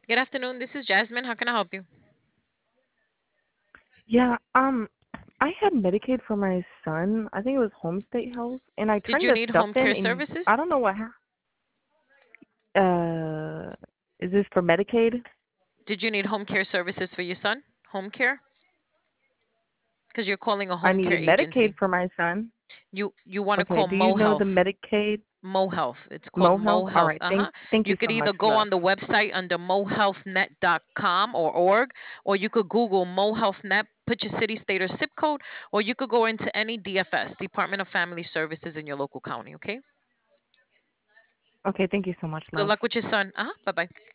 Good afternoon. This is Jasmine. How can I help you? Yeah, I had Medicaid for my son. I think it was Home State Health, and I Did turned you the need stuff home in, care and I services? don't know what is this for Medicaid? Did you need home care services for your son? Home care? Because you're calling a I home care needed Medicaid agency. for my son. You want to Okay, call do you Mo know the Health. Medicaid Mo Health. It's called Mo Health? Mo All Health. right, Uh-huh. thank You you could so either much, go love. on the website under mohealthnet.com or org, or you could Google Mo Health Net, put your city, state, or zip code, or you could go into any DFS, Department of Family Services in your local county, okay? Okay, thank you so much, Good love. luck with your son. Uh-huh. Bye-bye.